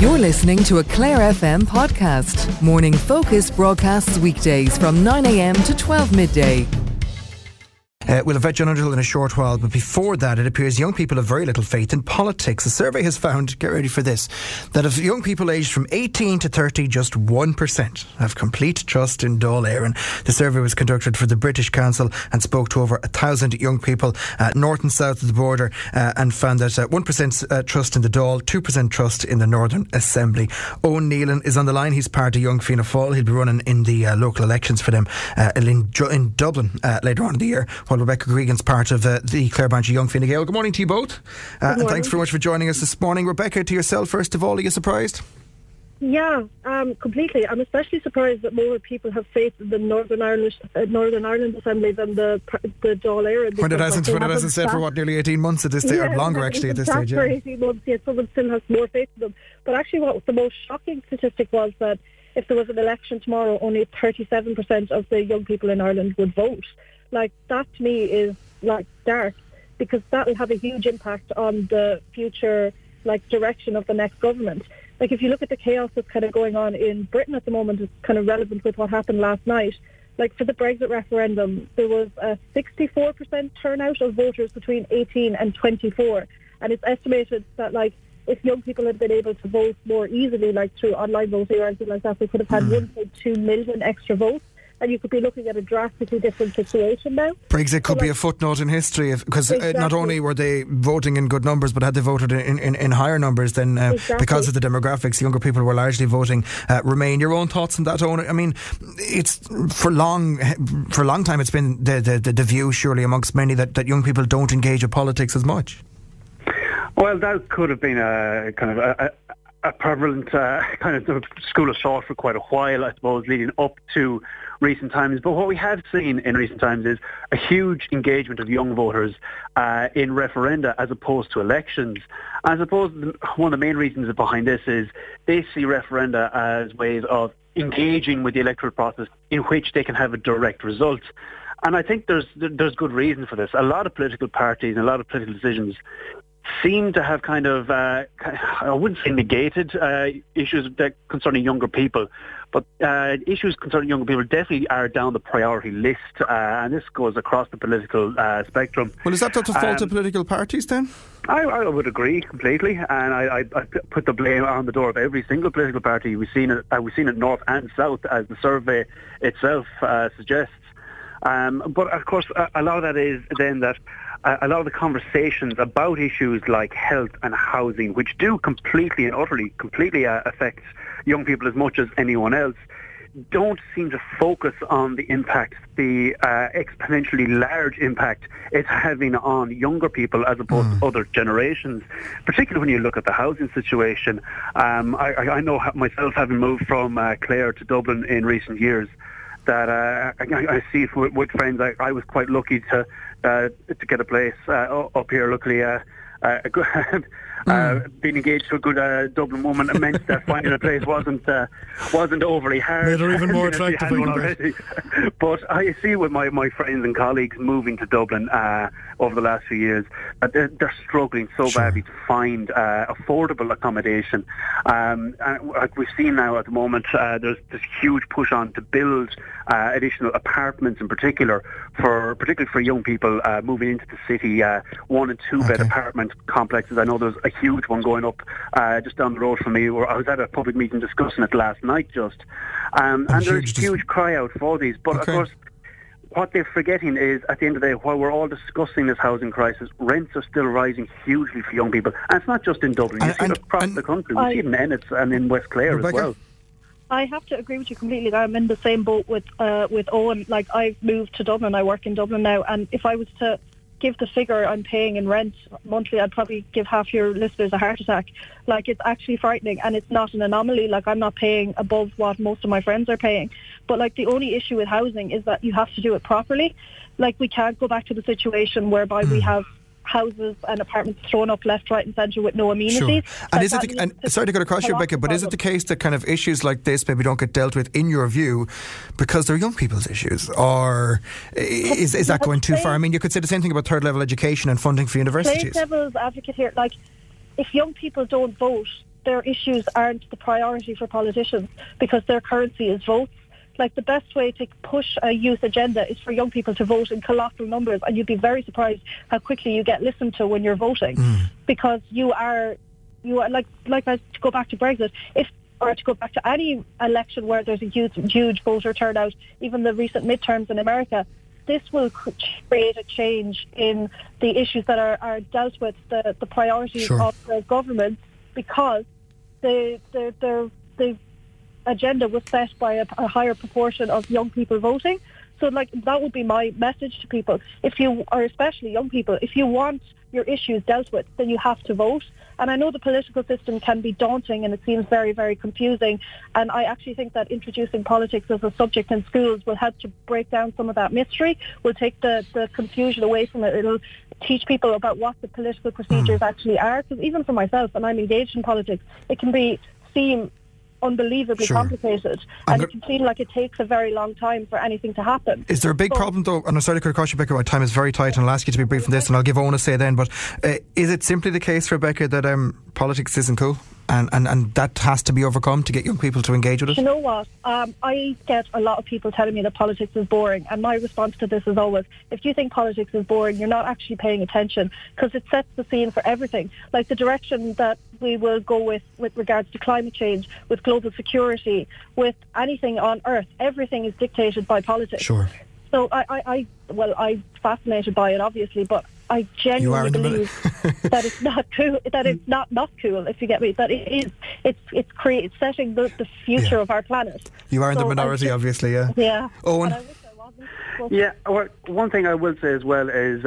You're listening to a Clare FM podcast. Morning Focus broadcasts weekdays from 9 a.m. to 12 midday. We'll have Vet John Underhill in a short while, but before that, it appears young people have very little faith in politics. A survey has found, get ready for this, that of young people aged from 18 to 30, just 1% have complete trust in Dáil Éireann. The survey was conducted for the British Council and spoke to over 1,000 young people north and south of the border and found that 1% trust in the Dáil, 2% trust in the Northern Assembly. Owen Nealon is on the line. He's part of Young Fianna Fáil. He'll be running in the local elections for them in Dublin later on in the year, while Rebecca Gregan's part of the Clare branch of Young Fine Gael. Good morning to you both. And thanks very much for joining us this morning. Rebecca, to yourself first of all, are you surprised? Yeah, completely. I'm especially surprised that more people have faith in the Northern Ireland Assembly than the Dáil Éireann. When it hasn't said for nearly 18 months at this stage, or longer actually at this stage. For 18 months, yet someone still has more faith in them. But actually what the most shocking statistic was that if there was an election tomorrow, only 37% of the young people in Ireland would vote. Like, that to me is like dark, because that will have a huge impact on the future direction of the next government. Like, if you look at the chaos that's kind of going on in Britain at the moment, it's kind of relevant with what happened last night. Like, for the Brexit referendum, there was a 64% turnout of voters between 18 and 24, and it's estimated that if young people had been able to vote more easily, through online voting or anything like that, they could have had 1.2 million extra votes. And you could be looking at a drastically different situation now. Brexit could be a footnote in history, because not only were they voting in good numbers, but had they voted in higher numbers, then because of the demographics, younger people were largely voting Remain. Your own thoughts on that, Owen? I mean, it's for a long time it's been the view, surely amongst many, that young people don't engage in politics as much. Well, that could have been a kind of a prevalent kind of school of thought for quite a while, I suppose, leading up to recent times. But what we have seen in recent times is a huge engagement of young voters in referenda as opposed to elections. I suppose one of the main reasons behind this is they see referenda as ways of engaging with the electoral process in which they can have a direct result. And I think there's good reason for this. A lot of political parties and a lot of political decisions seem to have kind of, I wouldn't say negated issues concerning younger people, but issues concerning younger people definitely are down the priority list, and this goes across the political spectrum. Well, is that the fault of political parties then? I would agree completely, and I put the blame on the door of every single political party. We've seen it north and south, as the survey itself suggests. But of course, a lot of that is then that a lot of the conversations about issues like health and housing, which do completely and utterly affect young people as much as anyone else, don't seem to focus on the impact, the exponentially large impact it's having on younger people as opposed to other generations, particularly when you look at the housing situation. I know myself, having moved from Clare to Dublin in recent years, that I see it with friends. I was quite lucky to get a place up here. Luckily, being engaged to a good Dublin woman meant that finding a place wasn't overly hard. Made her even more attractive. But I see with my friends and colleagues moving to Dublin over the last few years, they're struggling so badly to find affordable accommodation. And like we've seen now at the moment, there's this huge push on to build additional apartments, in particular for young people moving into the city, 1 and 2 bed apartment complexes. I know there's a huge one going up just down the road from me, where I was at a public meeting discussing it last night just. And there's a huge cry out for these. But of course, what they're forgetting is, at the end of the day, while we're all discussing this housing crisis, rents are still rising hugely for young people. And it's not just in Dublin. You see it across the country. We see it in Ennis and in West Clare as well. I have to agree with you completely. I'm in the same boat with Owen. Like, I've moved to Dublin. I work in Dublin now. And if I was to give the figure I'm paying in rent monthly, I'd probably give half your listeners a heart attack. Like, it's actually frightening, and it's not an anomaly. Like, I'm not paying above what most of my friends are paying. But like, the only issue with housing is that you have to do it properly. Like, we can't go back to the situation whereby we have houses and apartments thrown up left, right and centre with no amenities. Sure. And is it sorry to go across you, Rebecca, but is it the case that kind of issues like this maybe don't get dealt with, in your view, because they're young people's issues? Or is that going too far? I mean, you could say the same thing about third level education and funding for universities. Play devil's advocate here. Like, if young people don't vote, their issues aren't the priority for politicians because their currency is votes. Like, the best way to push a youth agenda is for young people to vote in colossal numbers, and you'd be very surprised how quickly you get listened to when you're voting, because you are like to go back to Brexit, or to go back to any election where there's a huge voter turnout, even the recent midterms in America. This will create a change in the issues that are dealt with, the priorities of the government, because the agenda was set by a higher proportion of young people voting. So, like, that would be my message to people. If you are, especially young people, if you want your issues dealt with, then you have to vote. And I know the political system can be daunting and it seems very, very confusing. And I actually think that introducing politics as a subject in schools will help to break down some of that mystery, will take the confusion away from it. It'll teach people about what the political procedures actually are. Because even for myself, and I'm engaged in politics, it can seem unbelievably complicated, and it can seem like it takes a very long time for anything to happen. Is there a big problem though, and I'm sorry to cut across you, Rebecca, my time is very tight and I'll ask you to be brief on this and I'll give Owen a say then, but is it simply the case, Rebecca, that politics isn't cool and that has to be overcome to get young people to engage with it? You know what, I get a lot of people telling me that politics is boring, and my response to this is always, if you think politics is boring, you're not actually paying attention, because it sets the scene for everything. Like the direction that we will go with regards to climate change, with global security, with anything on earth, everything is dictated by politics. Sure. So I'm fascinated by it, obviously, but I genuinely believe that it's not cool. That it's not cool. If you get me, that it is. It's setting the future of our planet. You are in the minority, obviously. Yeah. Yeah. Owen. And I wish I wasn't. Yeah. Well, one thing I will say as well is,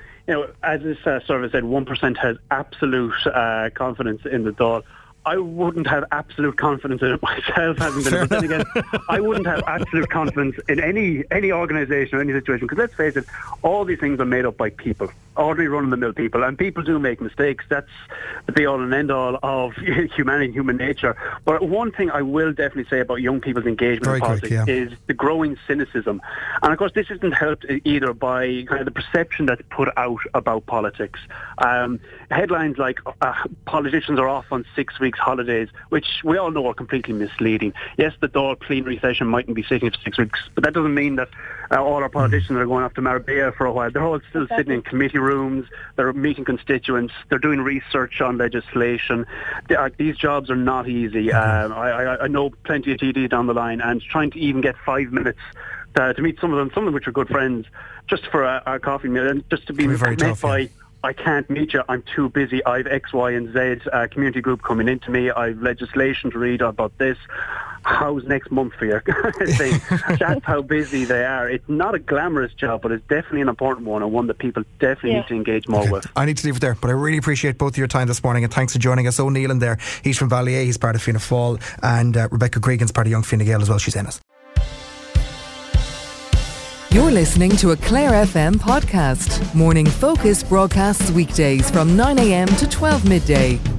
as this survey said, 1% has absolute confidence in the Dáil. I wouldn't have absolute confidence in it myself, having been. But then again, I wouldn't have absolute confidence in any organisation or any situation, because let's face it, all these things are made up by people, ordinary run-of-the-mill people, and people do make mistakes. That's the be-all and end-all of humanity, human nature. But one thing I will definitely say about young people's engagement in politics is the growing cynicism. And of course, this isn't helped either by kind of the perception that's put out about politics. Headlines like politicians are off on 6 weeks holidays, which we all know are completely misleading. Yes, the Dáil plenary session mightn't be sitting for 6 weeks, but that doesn't mean that all our politicians are going off to Marbella for a while. They're all still sitting in committee rooms, they're meeting constituents, they're doing research on legislation. These jobs are not easy. I know plenty of TDs down the line, and trying to even get 5 minutes to meet some of them which are good friends, just for a coffee meal, and just to be met by... I can't meet you, I'm too busy, I've X, Y and Z community group coming into me, I've legislation to read about this, how's next month for you? That's how busy they are. It's not a glamorous job, but it's definitely an important one, and one that people definitely need to engage more with. I need to leave it there, but I really appreciate both of your time this morning, and thanks for joining us. O'Neill in there, he's from Ballyea, he's part of Fianna Fáil, and Rebecca Cregan's part of Young Fine Gael as well, she's in it. You're listening to a Clare FM podcast. Morning Focus broadcasts weekdays from 9 a.m. to 12 midday.